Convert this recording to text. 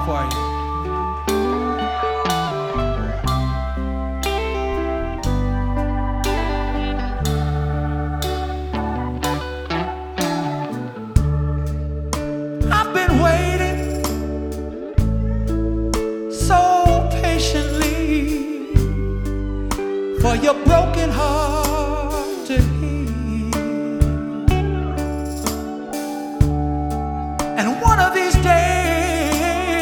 for you. I've been waiting so patiently for your broken heart